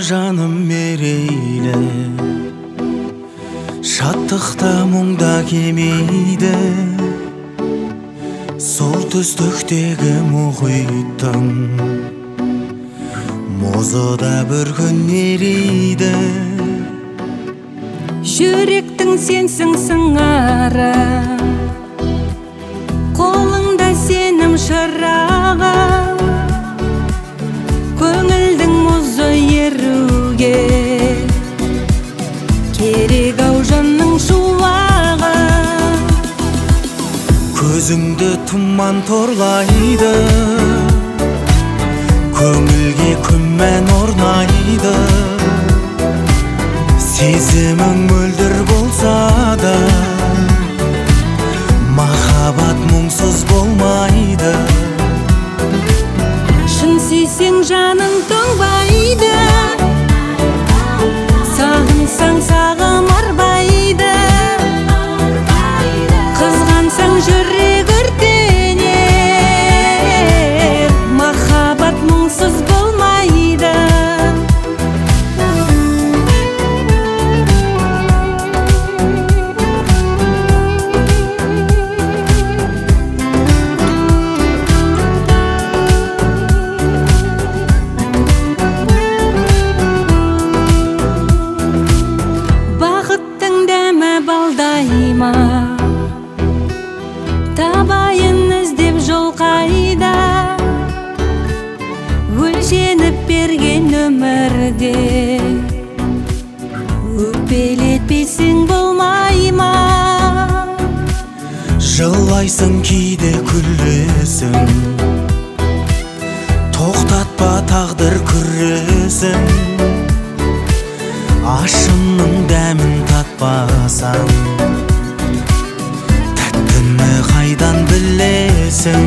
жаным мерейлі, шаттықта мұңда кемейді. Сол түстіктегі мұхиттың мұзыда бір күн ериді. Жүректің сенсің сыңары, қолыңда сенім шырағы, көңілдің мұзы еруге керек ау жанның шуағы. Көзіңді тұман торлайды, көңілге күмән орнайды. Сезімің мөлдір болса да, махаббат мұңсыз болмайды. Шын сүйсең жаның тоңбайды, сағынсаң сағым арбайды. Қызғансаң жүрек өртенер, махаббат мұңсыз болмайды. Табайын іздеп жол қайда, өлшеніп берген өмірде өкпелетпесең болмай ма? Жылайсың кейде күлесің, тоқтатпа тағдыр күресің. Ашынның дәмін татпасаң, қайдан білесің?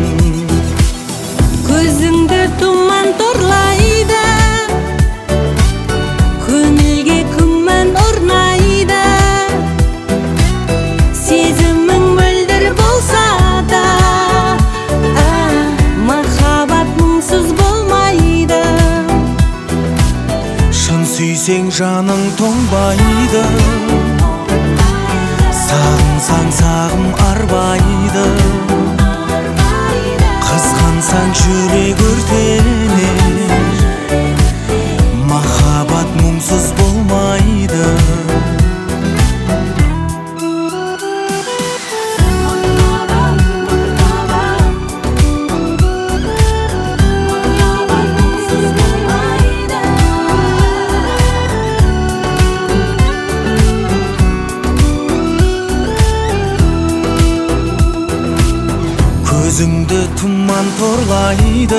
Көзіңді тұман торлайды, көңілге күмән орнайды. Сезімің мөлдір болса да, махаббат мұңсыз болмайды. Шын сүйсең жаның тоңбайды, сағынсаң сағым арбайды. Қызғансаң жүрек өртенер, махаббат мұңсыз болмайды. Көзіңді тұман торлайды,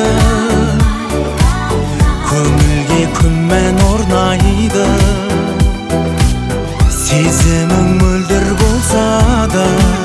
көңілге күмән орнайды. Сезімің мөлдір болса да,